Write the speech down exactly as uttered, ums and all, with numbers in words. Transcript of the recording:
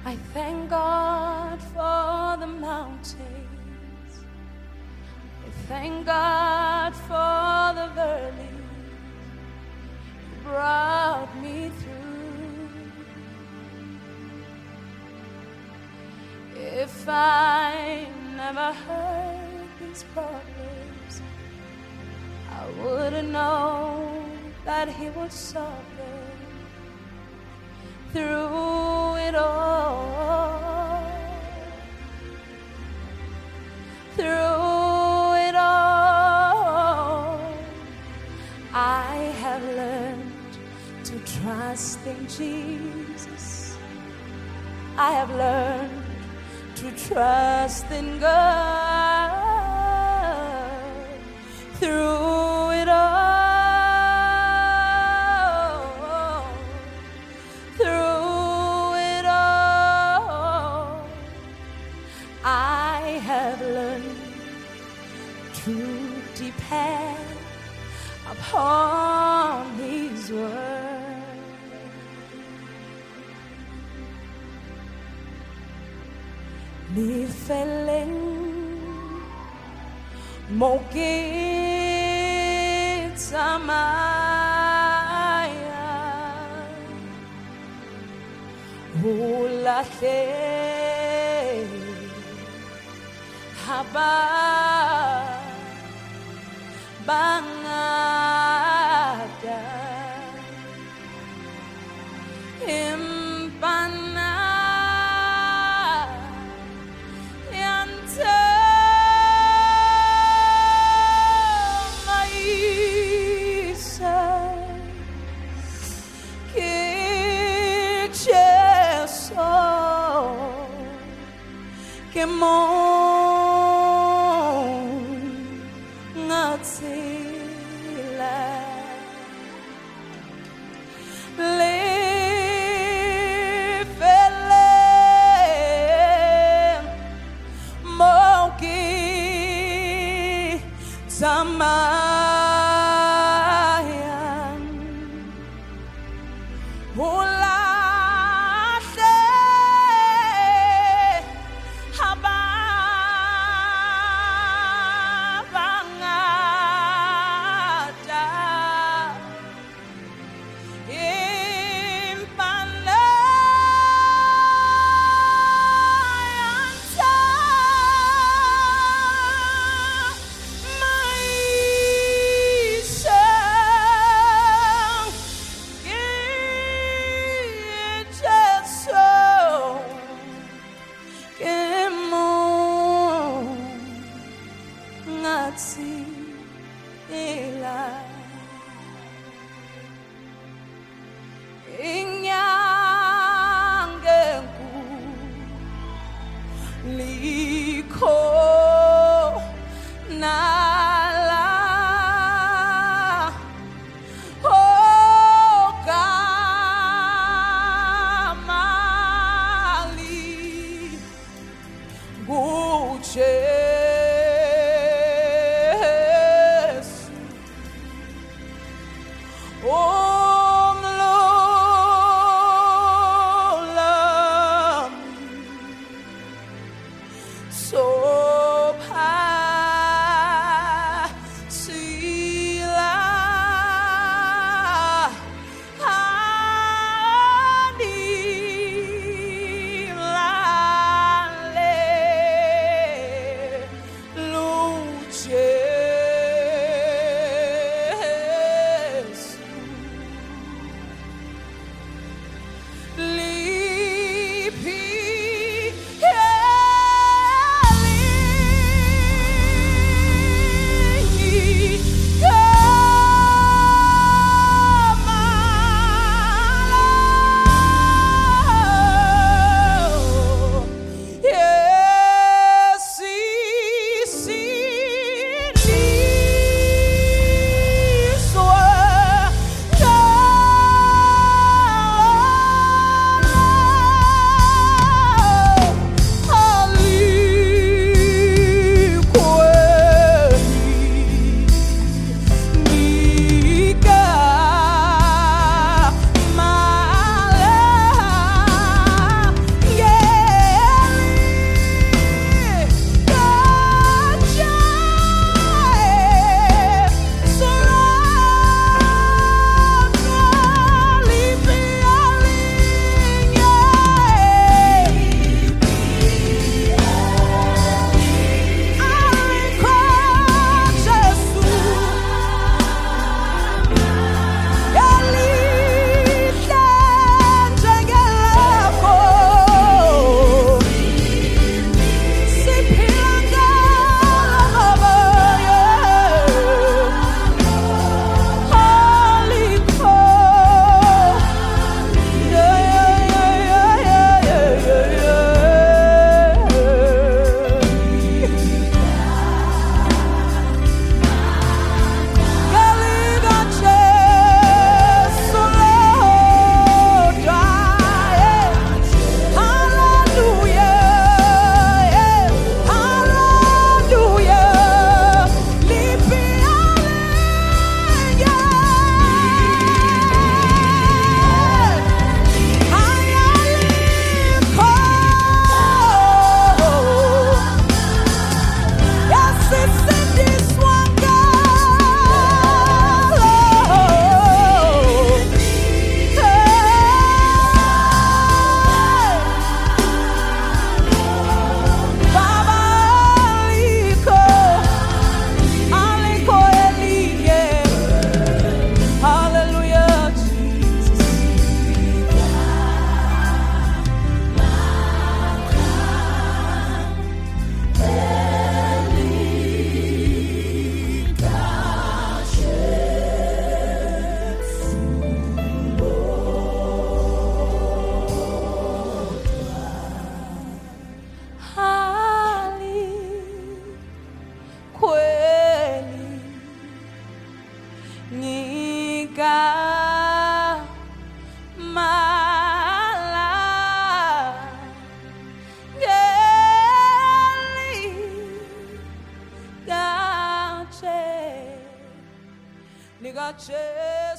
I thank God for the mountains. I thank God for the valleys you brought me through. If I never heard these problems, I wouldn't know that He would solve them through it all. Through it all, I have learned to trust in Jesus. I have learned to trust in God. Through it all, through it all, I have learned to depend upon His word. Ni feleng mokit samaya hulahe haba bangada impana yante maisa kicheso kemo Samayan Ulahe Haba 네가 말라 네가 제 네가 제